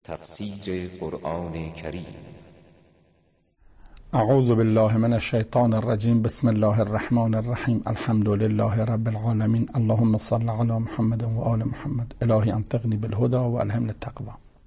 تفسیر قرآن کریم. اعوذ بالله من الشیطان الرجیم. بسم الله الرحمن الرحیم. الحمد لله رب العالمین. اللهم صل علی محمد و آل محمد. الهی انطقنی بالهدى و الهمنی التقوی.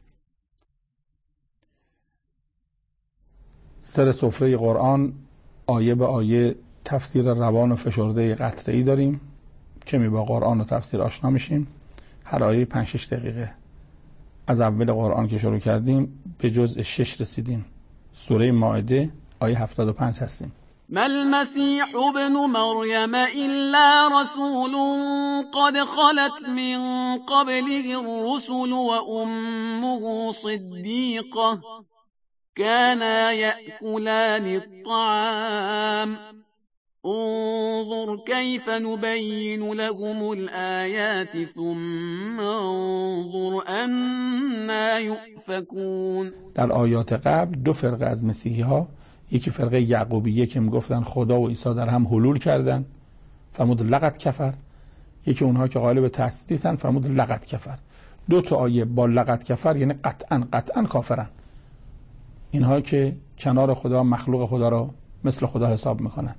سر سفره قرآن آیه به آیه تفسیر روان و فشرده قطره‌ای داریم که با قرآن و تفسیر آشنا میشیم. هر آیه 5-6 دقیقه. از اول قرآن که شروع کردیم به جزء 6 رسیدیم. سوره مائده آیه 75 هستیم. ما المسيح ابن مريم إلا رسول قد خلت من قبله الرسل وأمه صديقة كانا يأكلان الطعام انظر كيف نبين لهم الآيات ثم انظر أنا يؤفكون. در آیات قبل دو فرقه از مسیحی ها، یکی فرقه یعقوبیه که میگفتن خدا و عیسی در هم حلول کردن، فرمود لقد کفر. یکی اونها که قائل به تثلیثن، فرمود لقد کفر. دو تا آیه با لقد کفر یعنی قطعا کافرن. اینها که کنار خدا مخلوق خدا را مثل خدا حساب میکنن.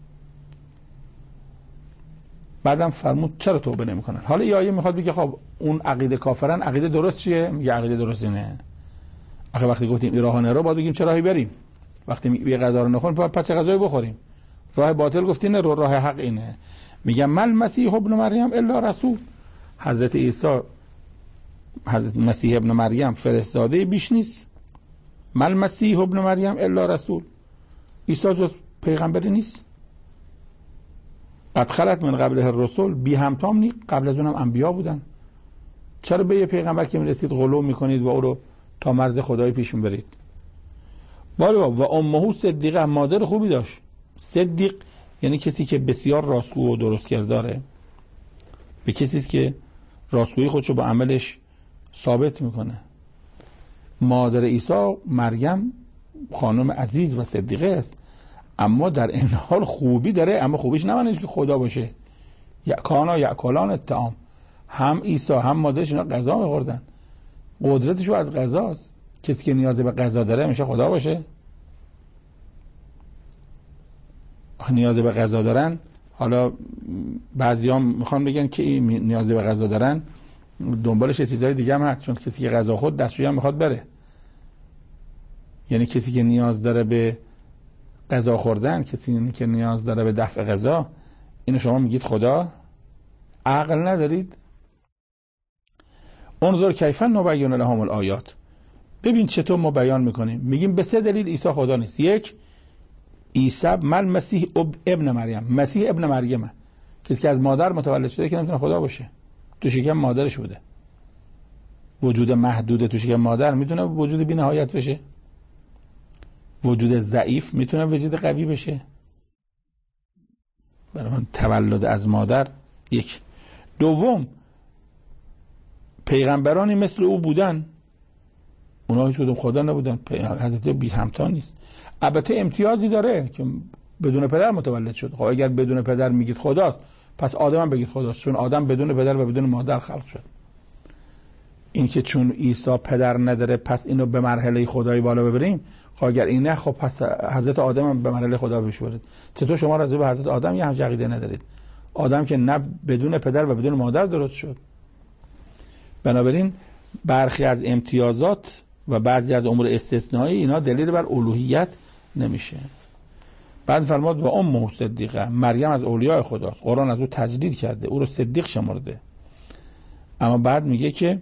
بعدم فرمود چرا توبه نمیکنن؟ حالا این آیه میخواد بگه خب اون عقیده کافرن، عقیده درست چیه؟ میگه عقیده درست اینه. آخه وقتی گفتیم این راه نرو، باید بگیم چه راهی بریم. وقتی یه غذا رو نخوریم پس چه غذایی بخوریم؟ راه باطل گفتین نه، راه حق اینه. میگه مل مسیح ابن مریم الا رسول. حضرت عیسی، حضرت مسیح ابن مریم فرستاده بیش نیست. مل مسیح ابن مریم الا رسول. عیسی جز پیغمبری نیست. قد خلت من قبله الرسل، بی همتام نی، قبل از اونم انبیا بودن. چرا به یه پیغمبر که میرسید غلو میکنید و او رو تا مرز خدای پیش میبرید؟ بالا و امه صدیقه، مادر خوبی داشت. صدیق یعنی کسی که بسیار راستگو و درست کرداره، به کسی است که راستگویی خودشو با عملش ثابت میکنه. مادر عیسی مریم خانم عزیز و صدیقه است، اما در این حال خوبی داره، اما خوبیش نه معنیش که خدا باشه. کانا یاکلان الطعام، هم عیسی هم مادرش اینا غذا میخوردن. قدرتشو از غذاست. کسی که نیاز به غذا داره میشه خدا باشه؟ نیاز به غذا دارن. حالا بعضیام میخوان بگن که نیاز به غذا دارن، دنبالش چیزای دیگه هم هست، چون کسی که غذا خود دستشویی هم میخواد بره. یعنی کسی که نیاز داره به غذا خوردن، کسی که نیاز داره به دفع غذا، اینو شما میگید خدا؟ عقل ندارید؟ انظر کیف نبین لهم الآیات. ببین چطور ما بیان میکنیم. میگیم به 3 دلیل عیسی خدا نیست. یک، عیسی مل مسیح ابن مریم، مسیح ابن مریم، کسی که از مادر متولد شده که نمیتونه خدا باشه. تو شکم مادرش بوده. وجود محدود تو شکم مادر میتونه وجود بی نهایت بشه؟ وجود ضعیف میتونه وجود قوی بشه؟ برای تولد از مادر. یک. دوم، پیغمبرانی مثل او بودن، اونا هیچ کدوم خدا نبودن. حضرت بی همتا نیست. البته امتیازی داره که بدون پدر متولد شد. خب اگر بدون پدر میگید خداست، پس آدم هم بگید خداست، چون آدم بدون پدر و بدون مادر خلق شد. این که چون عیسی پدر نداره پس اینو به مرحله خدایی بالا ببریم، خب اگر این نه، خب پس حضرت آدم هم به مرحله خدا بشورید. چطور شما راضی به حضرت آدم یه همچین عقیده ندارید؟ آدم که نه بدون پدر و بدون مادر درست شد. بنابراین برخی از امتیازات و بعضی از امور استثنایی اینا دلیل بر الوهیت نمیشه. بعد فرمود و امه صدیقه، مریم از اولیاء خداست. قرآن از او تجلیل کرده، او رو صدیق شمرده. اما بعد میگه که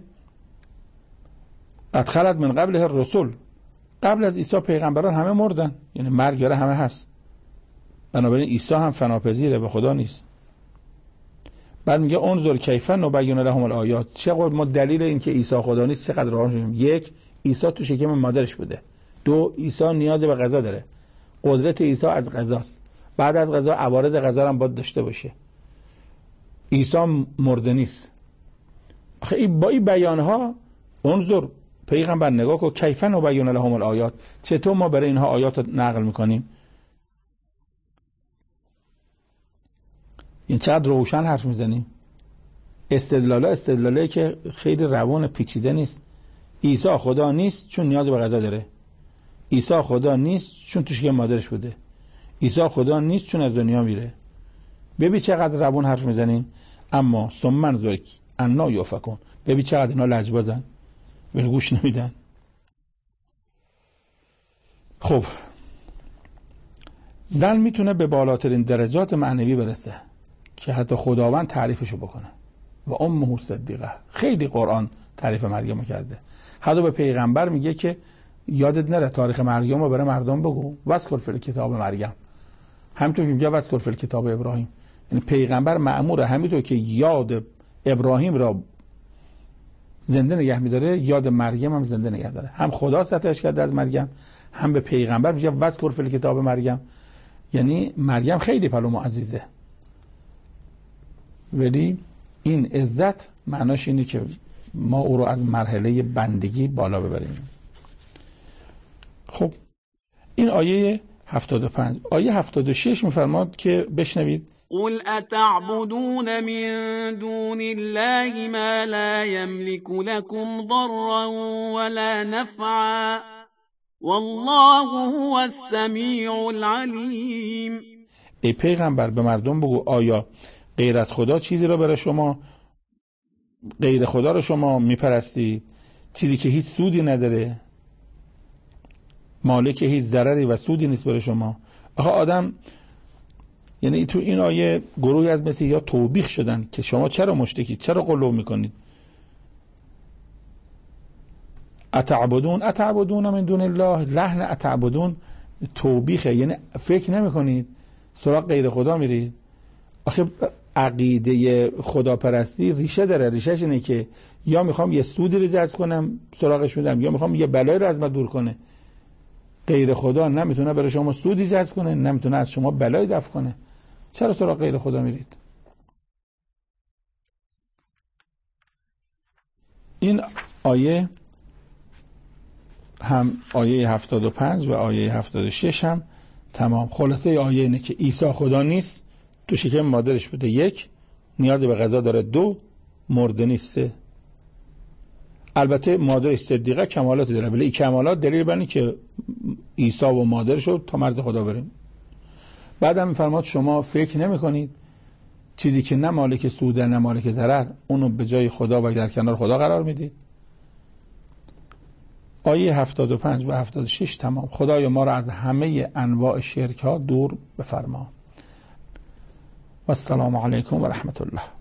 قد خلت من قبله الرسل، قبل از عیسی پیغمبران همه مردن، یعنی مرگ برای همه هست. بنابراین عیسی هم فناپذیره، به خدا نیست. بعد میگه انظر کیف نبین لهم الآیات. چقدر ما دلیل این که عیسی خدا نیست چقدر راه می‌ریم. یک، عیسی تو شکم مادرش بوده. دو، عیسی نیاز به غذا داره. قدرت عیسی از غذاست. بعد از غذا عوارض غذا هم باید داشته باشه. عیسی مرده نیست. آخه با این بیان‌ها انظر پیغمبر نگاه کن کیف نبین لهم الآیات، چطور ما برای اینها آیات رو نقل میکنیم. این چقدر روشن حرف میزنیم. استدلاله که خیلی روان پیچیده نیست. عیسی خدا نیست چون نیاز به غذا داره. عیسی خدا نیست چون تو شکم مادرش بوده. عیسی خدا نیست چون از دنیا میره. ببین چقدر روون حرف میزنین. اما ثم ذرک انا یؤفکون. ببین چقدر اینا لجبازن، ولی گوش نمیدن. خب زن میتونه به بالاترین درجات معنوی برسه که حتی خداوند تعریفشو بکنه. و امه صدیقه. خیلی قرآن تعریف مریم کرده. حتی به پیغمبر میگه که یادت نره تاریخ مریم رو برای مردم بگو. واذکر فی الکتاب مریم. همینطور که میگه واذکر فی الکتاب ابراهیم. یعنی پیغمبر مأموره همینطور که یاد ابراهیم را زنده نگه میداره، یاد مریم هم زنده نگه داره. هم خدا ستایش کرده از مریم، هم به پیغمبر میگه واذکر فی الکتاب مریم. یعنی مریم خیلی پلو عزیزه، ولی این عزت معناش اینه که ما او رو از مرحله بندگی بالا ببریم. خب این آیه 75. آیه 76 میفرماد که بشنوید: قل اتعبدون من دون الله ما لا يملك لكم ضرا ولا نفعا والله هو السمیع العلیم. ای پیغمبر به مردم بگو آیا غیر از خدا چیزی را برای شما، غیر خدا را شما میپرستید، چیزی که هیچ سودی نداره، مالک هیچ ضرری و سودی نیست برای شما. آخه آدم، یعنی تو این آیه گروهی از مثل یا توبیخ شدن که شما چرا مشرکید، چرا غلو میکنید. اتعبدون من دون الله. لحن اتعبدون توبیخه، یعنی فکر نمیکنید، سراغ غیر خدا میرید. آخه عقیده خداپرستی ریشه داره. ریشهش اینه که یا میخوام یه سودی رو جذب کنم سراغش میرم، یا میخوام یه بلایی رو از من دور کنه. غیر خدا نمیتونه برای شما سودی جذب کنه، نمیتونه از شما بلایی دفع کنه. چرا سراغ غیر خدا میرید؟ این آیه هم آیه 75 و آیه 76 هم تمام. خلاصه آیه اینه که عیسی خدا نیست، تو شکم مادرش بوده. 1 نیاز به غذا داره. 2 مرده نیست. 3 البته مادرش صدیقه کمالات داره، ولی این کمالات دلیل بر اینه که عیسی و مادرش رو تا مرز خدا بریم. بعدم میفرماد شما فکر نمی کنید چیزی که نه مالک سوده نه مالک ضرر، اونو به جای خدا و در کنار خدا قرار میدید. آیه 75 و 76 تمام. خدایا ما را از همه انواع شرک ها دور بفرما. و السلام علیکم و رحمت الله.